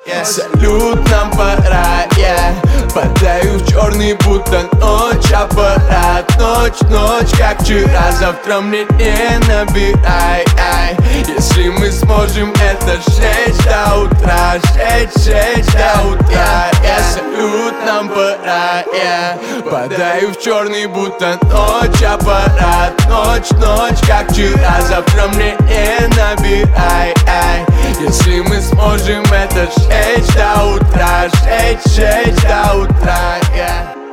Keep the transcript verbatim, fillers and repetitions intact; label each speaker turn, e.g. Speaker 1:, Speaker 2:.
Speaker 1: yeah. Салют, нам пора, yeah. Падаю в черный, будто ночь, аппарат. Ночь, ночь, как вчера, завтра мне не набирай, ай. Если мы сможем это сжечь до утра, сжечь, сжечь до утра, yeah. Салют, нам пора, yeah. Падаю в черный, будто ночь, аппарат. Ночь, ночь, как вчера, завтра мне не набирай, ай. Если мы сможем это сжечь до утра, сжечь, сжечь до утра, yeah.